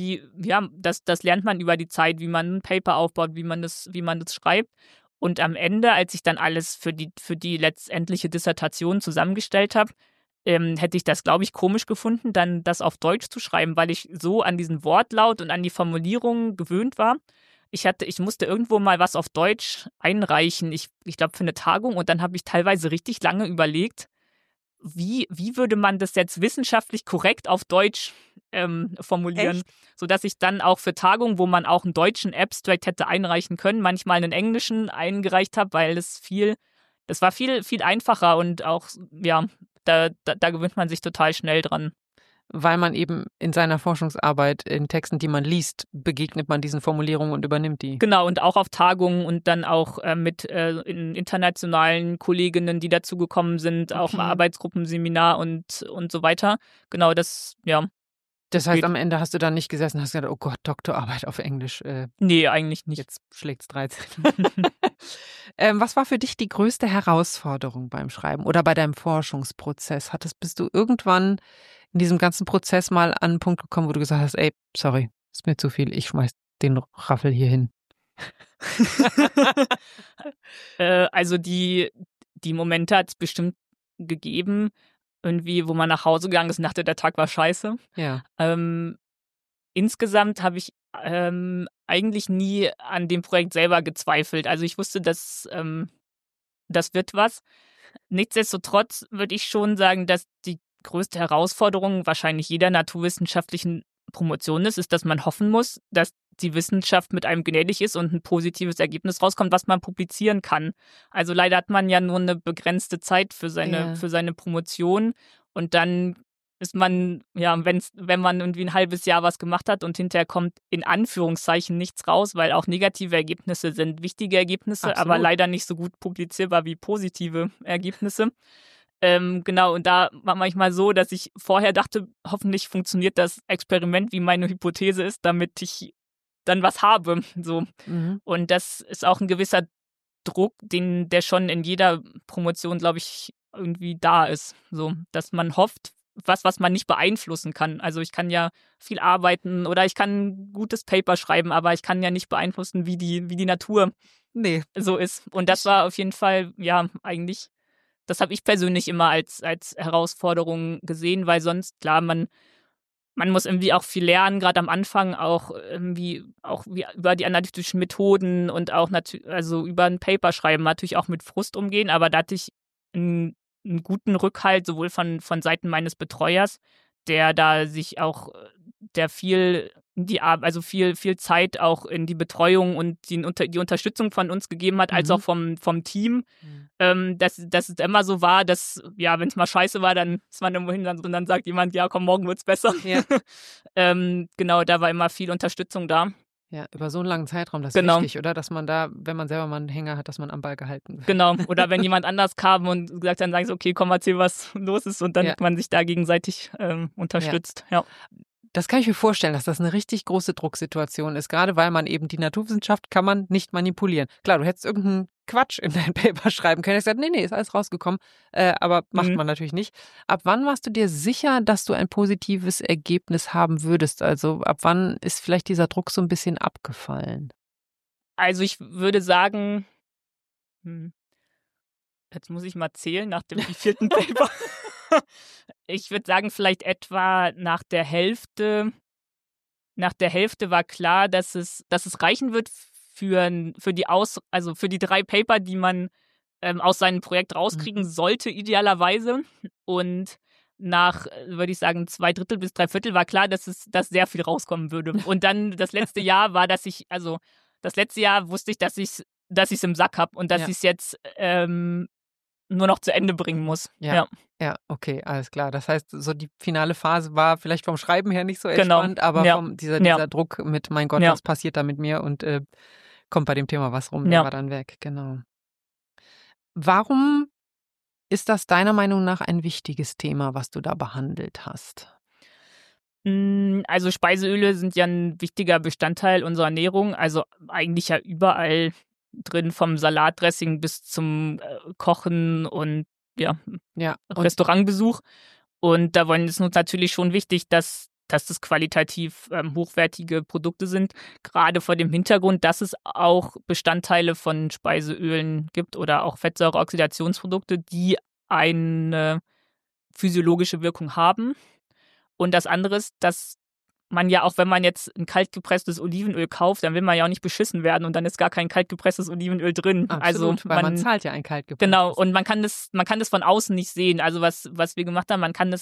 lernt man über die Zeit, wie man ein Paper aufbaut, wie man das schreibt. Und am Ende, als ich dann alles für die letztendliche Dissertation zusammengestellt habe, hätte ich das, glaube ich, komisch gefunden, dann das auf Deutsch zu schreiben, weil ich so an diesen Wortlaut und an die Formulierung gewöhnt war. Ich musste irgendwo mal was auf Deutsch einreichen, ich glaube für eine Tagung, und dann habe ich teilweise richtig lange überlegt, wie würde man das jetzt wissenschaftlich korrekt auf Deutsch formulieren, Echt? sodass ich dann auch für Tagungen, wo man auch einen deutschen Abstract hätte einreichen können, manchmal einen englischen eingereicht habe, weil das war viel, viel einfacher und auch, ja, da gewöhnt man sich total schnell dran. Weil man eben in seiner Forschungsarbeit, in Texten, die man liest, begegnet man diesen Formulierungen und übernimmt die. Genau, und auch auf Tagungen und dann auch mit internationalen Kolleginnen, die dazugekommen sind, auch im Arbeitsgruppenseminar und so weiter. Genau, das, ja. Das heißt, am Ende hast du dann nicht gesessen und hast gesagt, oh Gott, Doktorarbeit auf Englisch. Nee, eigentlich nicht. Jetzt schlägt's 13. Was war für dich die größte Herausforderung beim Schreiben oder bei deinem Forschungsprozess? Bist du irgendwann in diesem ganzen Prozess mal an einen Punkt gekommen, wo du gesagt hast, ey, sorry, ist mir zu viel, ich schmeiß den Raffel hier hin? Also die Momente hat es bestimmt gegeben, irgendwie, wo man nach Hause gegangen ist und dachte, der Tag war scheiße. Ja. Insgesamt habe ich eigentlich nie an dem Projekt selber gezweifelt. Also ich wusste, dass das wird was. Nichtsdestotrotz würde ich schon sagen, dass die größte Herausforderung wahrscheinlich jeder naturwissenschaftlichen Promotion ist, dass man hoffen muss, dass die Wissenschaft mit einem gnädig ist und ein positives Ergebnis rauskommt, was man publizieren kann. Also leider hat man ja nur eine begrenzte Zeit für seine Promotion und dann ist man, ja, wenn man irgendwie ein halbes Jahr was gemacht hat und hinterher kommt in Anführungszeichen nichts raus, weil auch negative Ergebnisse sind wichtige Ergebnisse, Absolut. aber leider nicht so gut publizierbar wie positive Ergebnisse. Genau, und da war manchmal so, dass ich vorher dachte, hoffentlich funktioniert das Experiment, wie meine Hypothese ist, damit ich dann was habe. So. Mhm. Und das ist auch ein gewisser Druck, der schon in jeder Promotion, glaube ich, irgendwie da ist. So, dass man hofft, was man nicht beeinflussen kann. Also ich kann ja viel arbeiten oder ich kann ein gutes Paper schreiben, aber ich kann ja nicht beeinflussen, wie die Natur Nee. so ist. Und das war auf jeden Fall, ja, eigentlich, das habe ich persönlich immer als Herausforderung gesehen, weil sonst, klar, man muss irgendwie auch viel lernen, gerade am Anfang auch irgendwie auch über die analytischen Methoden und auch also über ein Paper schreiben, natürlich auch mit Frust umgehen, aber da hatte ich einen guten Rückhalt, sowohl von Seiten meines Betreuers, der da sich auch, der viel also viel Zeit auch in die Betreuung und die Unterstützung von uns gegeben hat, als auch vom Team. Dass es immer so war, dass, ja, wenn es mal scheiße war, dann ist man irgendwo hin und dann sagt jemand, ja, komm, morgen wird's besser. Ja. Genau, da war immer viel Unterstützung da. Ja, über so einen langen Zeitraum, das ist Genau. wichtig, oder? Dass man da, wenn man selber mal einen Hänger hat, dass man am Ball gehalten wird. Genau. Oder wenn jemand anders kam und gesagt, dann sage ich, okay, komm, erzähl, was los ist, und dann man sich da gegenseitig unterstützt. Ja. Das kann ich mir vorstellen, dass das eine richtig große Drucksituation ist, gerade weil man eben die Naturwissenschaft kann man nicht manipulieren. Klar, du hättest irgendeinen Quatsch in dein Paper schreiben können. Ich gesagt, nee, ist alles rausgekommen, aber macht man natürlich nicht. Ab wann warst du dir sicher, dass du ein positives Ergebnis haben würdest? Also ab wann ist vielleicht dieser Druck so ein bisschen abgefallen? Also ich würde sagen, jetzt muss ich mal zählen nach dem vierten Paper. Ich würde sagen, vielleicht etwa nach der Hälfte. Nach der Hälfte war klar, dass es reichen wird für die 3 Paper, die man aus seinem Projekt rauskriegen sollte, idealerweise. Und nach, würde ich sagen, 2/3 bis 3/4 war klar, dass sehr viel rauskommen würde. Und dann das letzte Jahr war, das letzte Jahr wusste ich, dass ich es im Sack habe und dass ich es jetzt nur noch zu Ende bringen muss. Ja, okay, alles klar. Das heißt, so die finale Phase war vielleicht vom Schreiben her nicht so entspannt, aber dieser Druck mit, mein Gott, was passiert da mit mir und kommt bei dem Thema was rum, der war dann weg, genau. Warum ist das deiner Meinung nach ein wichtiges Thema, was du da behandelt hast? Also Speiseöle sind ja ein wichtiger Bestandteil unserer Ernährung, also eigentlich ja überall drin, vom Salatdressing bis zum Kochen und Restaurantbesuch. Und da ist uns natürlich schon wichtig, dass das qualitativ hochwertige Produkte sind, gerade vor dem Hintergrund, dass es auch Bestandteile von Speiseölen gibt oder auch Fettsäureoxidationsprodukte, die eine physiologische Wirkung haben. Und das andere ist, dass man ja auch, wenn man jetzt ein kaltgepresstes Olivenöl kauft, dann will man ja auch nicht beschissen werden und dann ist gar kein kaltgepresstes Olivenöl drin. Absolut, also weil man zahlt ja ein kaltgepresstes. Genau, und man kann das von außen nicht sehen. Also was wir gemacht haben,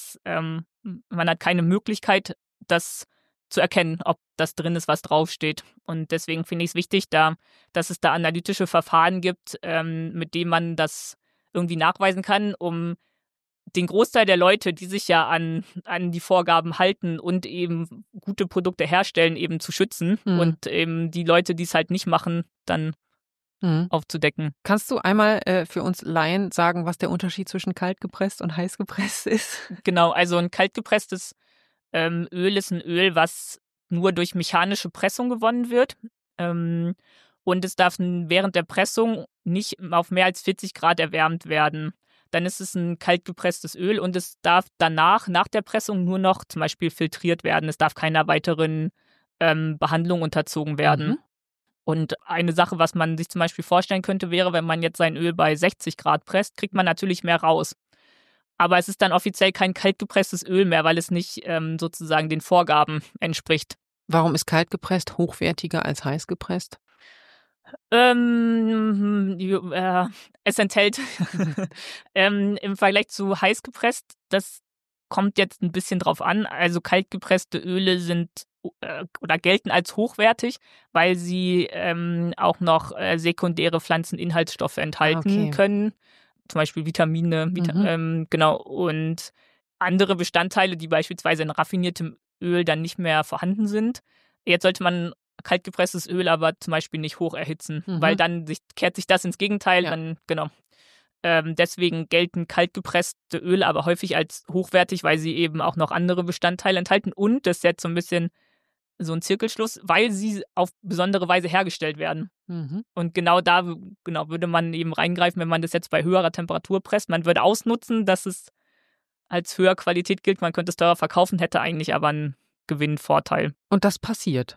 man hat keine Möglichkeit, das zu erkennen, ob das drin ist, was draufsteht. Und deswegen finde ich es wichtig, dass es da analytische Verfahren gibt, mit denen man das irgendwie nachweisen kann, um den Großteil der Leute, die sich ja an die Vorgaben halten und eben gute Produkte herstellen, eben zu schützen und eben die Leute, die es halt nicht machen, dann aufzudecken. Kannst du einmal für uns Laien sagen, was der Unterschied zwischen kaltgepresst und heißgepresst ist? Genau, also ein kaltgepresstes Öl ist ein Öl, was nur durch mechanische Pressung gewonnen wird. Und es darf während der Pressung nicht auf mehr als 40 Grad erwärmt werden. Dann ist es ein kaltgepresstes Öl und es darf nach der Pressung nur noch zum Beispiel filtriert werden. Es darf keiner weiteren Behandlung unterzogen werden. Und eine Sache, was man sich zum Beispiel vorstellen könnte, wäre, wenn man jetzt sein Öl bei 60 Grad presst, kriegt man natürlich mehr raus. Aber es ist dann offiziell kein kaltgepresstes Öl mehr, weil es nicht sozusagen den Vorgaben entspricht. Warum ist kaltgepresst hochwertiger als heißgepresst? Es enthält im Vergleich zu heißgepresst, das kommt jetzt ein bisschen drauf an. Also kaltgepresste Öle sind oder gelten als hochwertig, weil sie auch noch sekundäre Pflanzeninhaltsstoffe enthalten können. Zum Beispiel Vitamine, genau. Und andere Bestandteile, die beispielsweise in raffiniertem Öl dann nicht mehr vorhanden sind. Jetzt sollte man kaltgepresstes Öl aber zum Beispiel nicht hoch erhitzen, weil dann kehrt sich das ins Gegenteil. Dann, genau. Deswegen gelten kaltgepresste Öle aber häufig als hochwertig, weil sie eben auch noch andere Bestandteile enthalten. Und das ist jetzt so ein bisschen so ein Zirkelschluss, weil sie auf besondere Weise hergestellt werden. Mhm. Und genau da würde man eben reingreifen, wenn man das jetzt bei höherer Temperatur presst. Man würde ausnutzen, dass es als höher Qualität gilt. Man könnte es teurer verkaufen, hätte eigentlich aber einen Gewinnvorteil. Und das passiert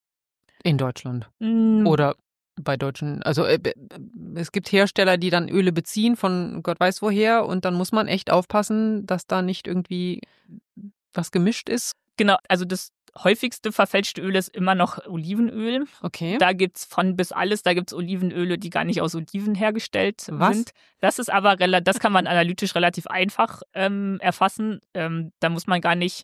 in Deutschland. Mm, Oder bei deutschen, also es gibt Hersteller, die dann Öle beziehen von Gott weiß woher und dann muss man echt aufpassen, dass da nicht irgendwie was gemischt ist. Genau, also das häufigste verfälschte Öl ist immer noch Olivenöl. Okay. Da gibt es von bis alles. Da gibt es Olivenöle, die gar nicht aus Oliven hergestellt sind. Das ist aber das kann man analytisch relativ einfach erfassen. Da muss man gar nicht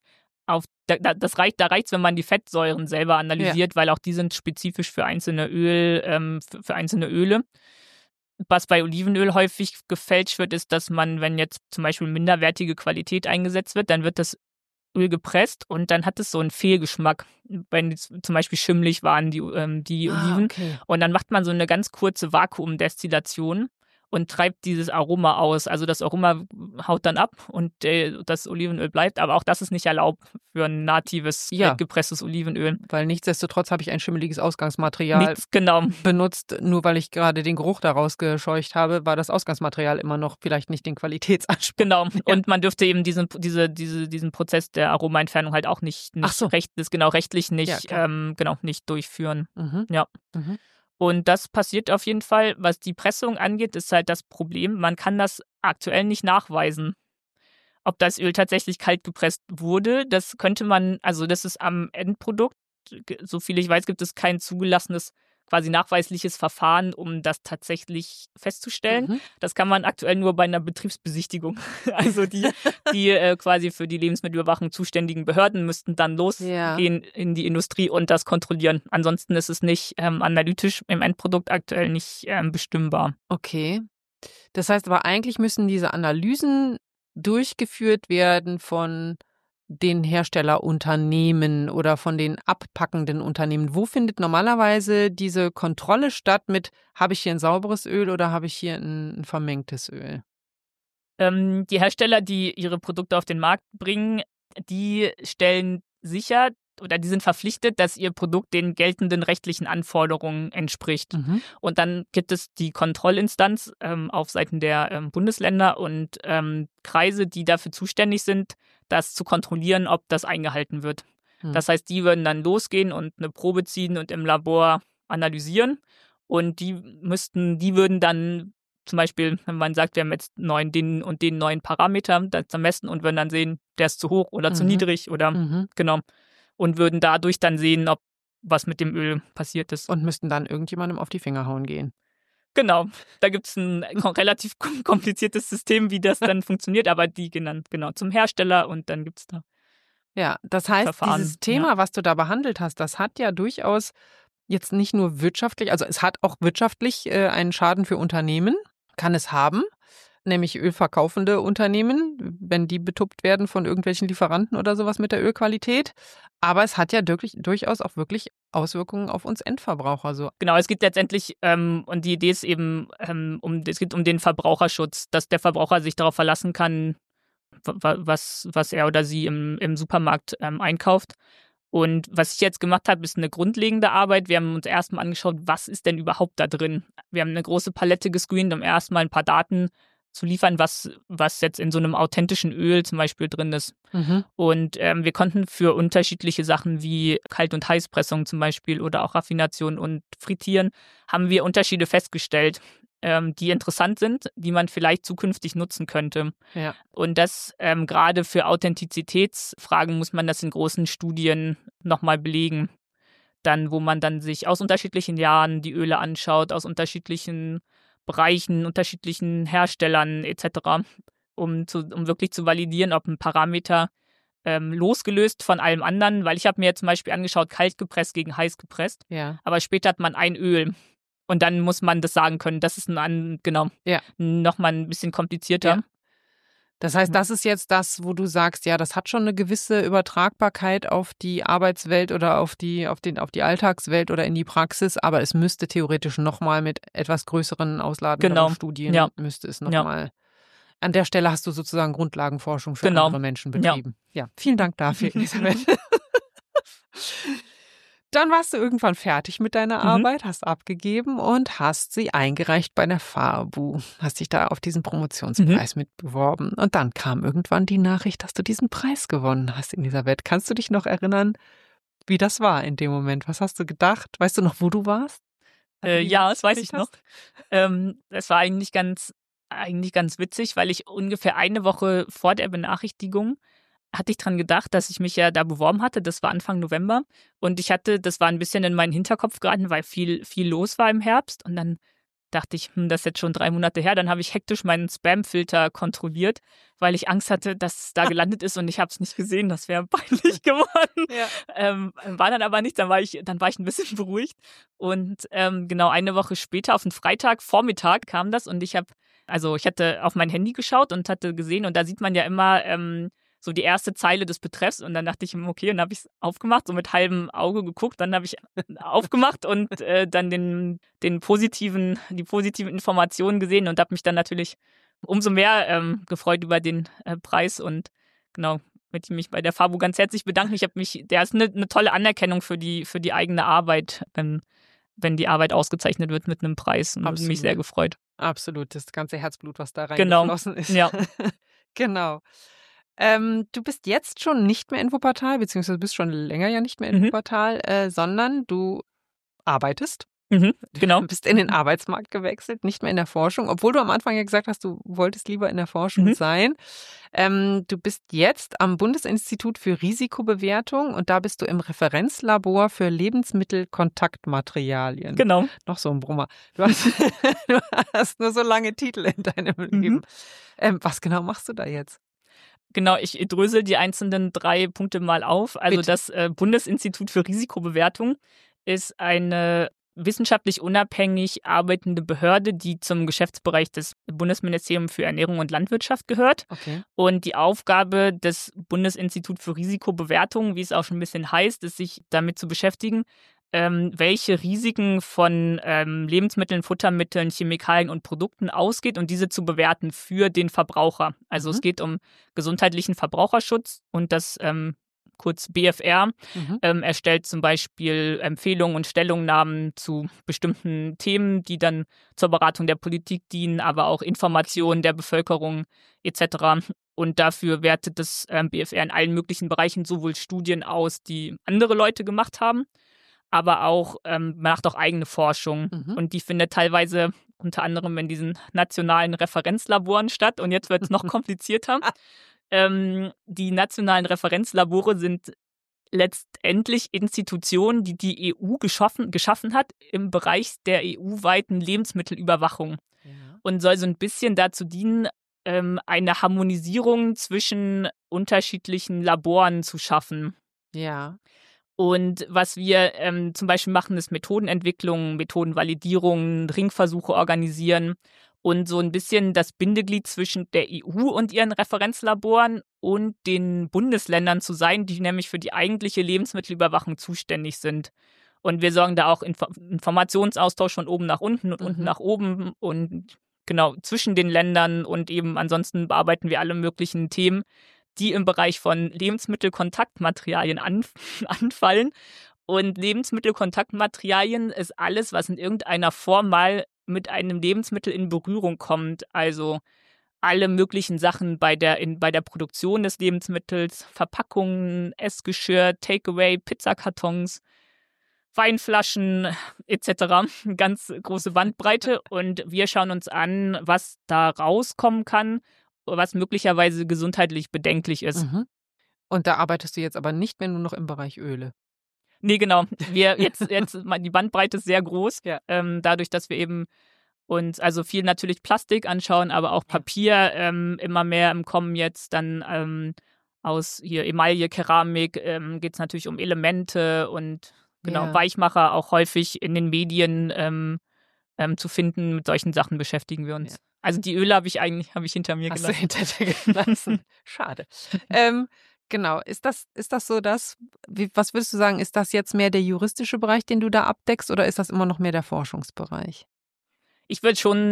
da reicht es, wenn man die Fettsäuren selber analysiert, weil auch die sind spezifisch für einzelne für einzelne Öle. Was bei Olivenöl häufig gefälscht wird, ist, dass man, wenn jetzt zum Beispiel minderwertige Qualität eingesetzt wird, dann wird das Öl gepresst und dann hat es so einen Fehlgeschmack, wenn zum Beispiel schimmelig waren die Oliven. Okay. Und dann macht man so eine ganz kurze Vakuumdestillation und treibt dieses Aroma aus. Also das Aroma haut dann ab und das Olivenöl bleibt. Aber auch das ist nicht erlaubt für ein natives, gepresstes Olivenöl. Weil nichtsdestotrotz habe ich ein schimmeliges Ausgangsmaterial benutzt. Nur weil ich gerade den Geruch daraus gescheucht habe, war das Ausgangsmaterial immer noch vielleicht nicht den Qualitätsanspruch. Genau. Ja. Und man dürfte eben diesen Prozess der Aromaentfernung halt auch nicht rechtlich nicht, nicht durchführen. Mhm. Ja. Mhm. Und das passiert auf jeden Fall. Was die Pressung angeht, ist halt das Problem. Man kann das aktuell nicht nachweisen. Ob das Öl tatsächlich kalt gepresst wurde, das könnte man, also das ist am Endprodukt, so viel ich weiß, gibt es kein zugelassenes, quasi nachweisliches Verfahren, um das tatsächlich festzustellen. Mhm. Das kann man aktuell nur bei einer Betriebsbesichtigung. Also die quasi für die Lebensmittelüberwachung zuständigen Behörden müssten dann losgehen in die Industrie und das kontrollieren. Ansonsten ist es nicht analytisch im Endprodukt aktuell nicht bestimmbar. Okay. Das heißt aber eigentlich müssen diese Analysen durchgeführt werden von den Herstellerunternehmen oder von den abpackenden Unternehmen. Wo findet normalerweise diese Kontrolle statt mit, habe ich hier ein sauberes Öl oder habe ich hier ein vermengtes Öl? Die Hersteller, die ihre Produkte auf den Markt bringen, die stellen sicher oder die sind verpflichtet, dass ihr Produkt den geltenden rechtlichen Anforderungen entspricht. Mhm. Und dann gibt es die Kontrollinstanz auf Seiten der Bundesländer und Kreise, die dafür zuständig sind, das zu kontrollieren, ob das eingehalten wird. Mhm. Das heißt, die würden dann losgehen und eine Probe ziehen und im Labor analysieren. Und die würden dann zum Beispiel, wenn man sagt, wir haben jetzt den und den neuen Parameter, das messen und würden dann sehen, der ist zu hoch oder zu niedrig oder genau. Und würden dadurch dann sehen, ob was mit dem Öl passiert ist. Und müssten dann irgendjemandem auf die Finger hauen gehen. Genau. Da gibt es ein relativ kompliziertes System, wie das dann funktioniert, aber die genannt, genau, zum Hersteller und dann gibt es da. Ja, das heißt, Verfahren, dieses Thema, was du da behandelt hast, das hat ja durchaus jetzt nicht nur wirtschaftlich, also es hat auch wirtschaftlich einen Schaden für Unternehmen, kann es haben, nämlich ölverkaufende Unternehmen, wenn die betuppt werden von irgendwelchen Lieferanten oder sowas mit der Ölqualität. Aber es hat ja durchaus auch wirklich Auswirkungen auf uns Endverbraucher. So. Genau, es geht letztendlich, und die Idee ist eben, es geht um den Verbraucherschutz, dass der Verbraucher sich darauf verlassen kann, was er oder sie im Supermarkt einkauft. Und was ich jetzt gemacht habe, ist eine grundlegende Arbeit. Wir haben uns erstmal angeschaut, was ist denn überhaupt da drin. Wir haben eine große Palette gescreent, um erstmal ein paar Daten zu liefern, was jetzt in so einem authentischen Öl zum Beispiel drin ist. Mhm. Und wir konnten für unterschiedliche Sachen wie Kalt- und Heißpressung zum Beispiel oder auch Raffination und Frittieren, haben wir Unterschiede festgestellt, die interessant sind, die man vielleicht zukünftig nutzen könnte. Ja. Und das gerade für Authentizitätsfragen muss man das in großen Studien nochmal belegen. Dann, wo man dann sich aus unterschiedlichen Jahren die Öle anschaut, aus unterschiedlichen Bereichen, unterschiedlichen Herstellern etc., um wirklich zu validieren, ob ein Parameter losgelöst von allem anderen, weil ich habe mir jetzt zum Beispiel angeschaut, kalt gepresst gegen heiß gepresst, aber später hat man ein Öl und dann muss man das sagen können. Das ist nochmal ein bisschen komplizierter. Ja. Das heißt, das ist jetzt das, wo du sagst, ja, das hat schon eine gewisse Übertragbarkeit auf die Arbeitswelt oder auf die Alltagswelt oder in die Praxis, aber es müsste theoretisch nochmal mit etwas größeren ausladenden Studien, müsste es nochmal. An der Stelle hast du sozusagen Grundlagenforschung für andere Menschen betrieben. Ja, vielen Dank dafür, Elisabeth. Dann warst du irgendwann fertig mit deiner Mhm. Arbeit, hast abgegeben und hast sie eingereicht bei der FABU. Hast dich da auf diesen Mhm. Promotionspreis mit beworben. Und dann kam irgendwann die Nachricht, dass du diesen Preis gewonnen hast in dieser Welt. Kannst du dich noch erinnern, wie das war in dem Moment? Was hast du gedacht? Weißt du noch, wo du warst, als du die Ja, Nachricht das weiß ich gekriegt noch. hast? Es war eigentlich ganz witzig, weil ich ungefähr eine Woche vor der Benachrichtigung hatte ich dran gedacht, dass ich mich ja da beworben hatte. Das war Anfang November. Und das war ein bisschen in meinen Hinterkopf geraten, weil viel los war im Herbst. Und dann dachte ich, das ist jetzt schon 3 Monate her. Dann habe ich hektisch meinen Spam-Filter kontrolliert, weil ich Angst hatte, dass es da gelandet ist und ich habe es nicht gesehen. Das wäre peinlich geworden. Ja. War dann aber nicht. Dann war ich ein bisschen beruhigt. Und genau eine Woche später, auf den Freitagvormittag kam das und ich hatte auf mein Handy geschaut und hatte gesehen, und da sieht man ja immer so die erste Zeile des Betreffs, und dann dachte ich, okay, und dann habe ich es aufgemacht, so mit halbem Auge geguckt, dann habe ich aufgemacht und dann die positiven Informationen gesehen und habe mich dann natürlich umso mehr gefreut über den Preis, und genau, möchte mich bei der FABU ganz herzlich bedanken. Der ist eine tolle Anerkennung für die eigene Arbeit, wenn die Arbeit ausgezeichnet wird mit einem Preis, und habe mich sehr Absolut. gefreut. Absolut, das ganze Herzblut, was da Genau, reingeflossen ist. ja. Genau. Du bist jetzt schon nicht mehr in Wuppertal, beziehungsweise bist schon länger ja nicht mehr in Mhm. Wuppertal, sondern du arbeitest, Mhm. Genau. bist in den Arbeitsmarkt gewechselt, nicht mehr in der Forschung, obwohl du am Anfang ja gesagt hast, du wolltest lieber in der Forschung Mhm. sein. Du bist jetzt am Bundesinstitut für Risikobewertung und da bist du im Referenzlabor für Lebensmittelkontaktmaterialien. Genau. Noch so ein Brummer. Du hast, du hast nur so lange Titel in deinem Leben. Was genau machst du da jetzt? Genau, ich drösel die einzelnen 3 Punkte mal auf. Also Bitte. das Bundesinstitut für Risikobewertung ist eine wissenschaftlich unabhängig arbeitende Behörde, die zum Geschäftsbereich des Bundesministeriums für Ernährung und Landwirtschaft gehört. Okay. Und die Aufgabe des Bundesinstituts für Risikobewertung, wie es auch schon ein bisschen heißt, ist, sich damit zu beschäftigen, welche Risiken von Lebensmitteln, Futtermitteln, Chemikalien und Produkten ausgeht und diese zu bewerten für den Verbraucher. Also es geht um gesundheitlichen Verbraucherschutz, und das kurz BFR erstellt zum Beispiel Empfehlungen und Stellungnahmen zu bestimmten Themen, die dann zur Beratung der Politik dienen, aber auch Informationen der Bevölkerung etc. Und dafür wertet das BFR in allen möglichen Bereichen sowohl Studien aus, die andere Leute gemacht haben, aber auch macht auch eigene Forschung. Und die findet teilweise unter anderem in diesen nationalen Referenzlaboren statt. Und jetzt wird es noch komplizierter. Die nationalen Referenzlabore sind letztendlich Institutionen, die die EU geschaffen hat im Bereich der EU-weiten Lebensmittelüberwachung, Ja. und soll so ein bisschen dazu dienen, eine Harmonisierung zwischen unterschiedlichen Laboren zu schaffen. Ja. Und was wir zum Beispiel machen, ist Methodenentwicklung, Methodenvalidierung, Ringversuche organisieren und so ein bisschen das Bindeglied zwischen der EU und ihren Referenzlaboren und den Bundesländern zu sein, die nämlich für die eigentliche Lebensmittelüberwachung zuständig sind. Und wir sorgen da auch Informationsaustausch von oben nach unten und unten nach oben und genau zwischen den Ländern, und eben ansonsten bearbeiten wir alle möglichen Themen, die im Bereich von Lebensmittelkontaktmaterialien anfallen. Und Lebensmittelkontaktmaterialien ist alles, was in irgendeiner Form mal mit einem Lebensmittel in Berührung kommt. Also alle möglichen Sachen bei der Produktion des Lebensmittels, Verpackungen, Essgeschirr, Takeaway, Pizzakartons, Weinflaschen etc. Ganz große Bandbreite, und wir schauen uns an, was da rauskommen kann, was möglicherweise gesundheitlich bedenklich ist. Und da arbeitest du jetzt aber nicht mehr nur noch im Bereich Öle. Nee, genau. Jetzt die Bandbreite ist sehr groß, Ja. dadurch, dass wir eben uns also viel natürlich Plastik anschauen, aber auch Papier immer mehr im Kommen jetzt. Dann aus hier Emaille, Keramik geht es natürlich um Elemente und genau Ja. Weichmacher, auch häufig in den Medien zu finden. Mit solchen Sachen beschäftigen wir uns. Ja. Also die Öle habe ich hinter mir Hast du gelassen. hinter dir gelassen. Schade. Genau. Ist das so was würdest du sagen, ist das jetzt mehr der juristische Bereich, den du da abdeckst, oder ist das immer noch mehr der Forschungsbereich? Ich würde schon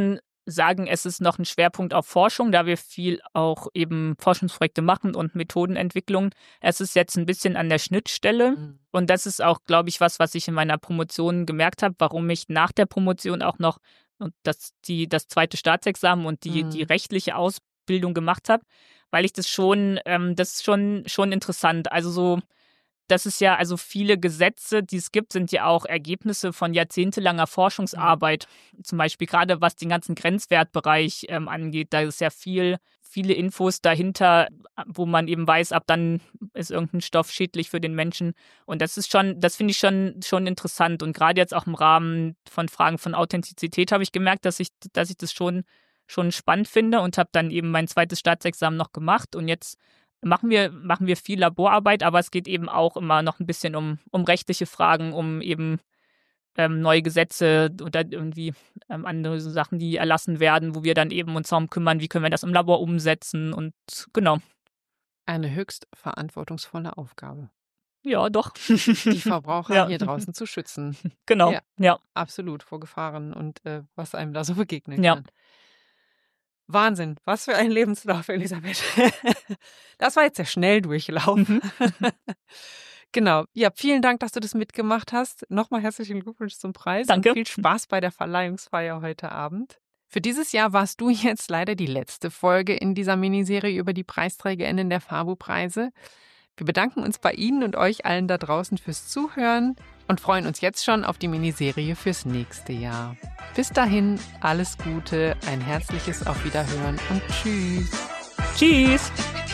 sagen, es ist noch ein Schwerpunkt auf Forschung, da wir viel auch eben Forschungsprojekte machen und Methodenentwicklung. Es ist jetzt ein bisschen an der Schnittstelle und das ist auch, glaube ich, was ich in meiner Promotion gemerkt habe, warum ich nach der Promotion auch noch das zweite Staatsexamen und die rechtliche Ausbildung gemacht habe, weil ich das ist schon interessant. Also so, das ist ja, also viele Gesetze, die es gibt, sind ja auch Ergebnisse von jahrzehntelanger Forschungsarbeit. Zum Beispiel gerade was den ganzen Grenzwertbereich angeht. Da ist ja viele Infos dahinter, wo man eben weiß, ab dann ist irgendein Stoff schädlich für den Menschen. Und das finde ich schon interessant. Und gerade jetzt auch im Rahmen von Fragen von Authentizität habe ich gemerkt, dass ich das schon spannend finde und habe dann eben mein zweites Staatsexamen noch gemacht. Und jetzt machen wir viel Laborarbeit, aber es geht eben auch immer noch ein bisschen um rechtliche Fragen, um eben neue Gesetze oder irgendwie andere Sachen, die erlassen werden, wo wir dann eben uns darum kümmern, wie können wir das im Labor umsetzen und genau. Eine höchst verantwortungsvolle Aufgabe. Ja, doch. Die Verbraucher hier draußen zu schützen. Genau, ja. Absolut, vor Gefahren und was einem da so begegnen Ja. kann. Wahnsinn, was für ein Lebenslauf, Elisabeth. Das war jetzt der Schnelldurchlauf. Genau. Ja, vielen Dank, dass du das mitgemacht hast. Nochmal herzlichen Glückwunsch zum Preis. Danke. Und viel Spaß bei der Verleihungsfeier heute Abend. Für dieses Jahr warst du jetzt leider die letzte Folge in dieser Miniserie über die PreisträgerInnen der FABU-Preise. Wir bedanken uns bei Ihnen und euch allen da draußen fürs Zuhören und freuen uns jetzt schon auf die Miniserie fürs nächste Jahr. Bis dahin, alles Gute, ein herzliches Auf Wiederhören und tschüss. Tschüss.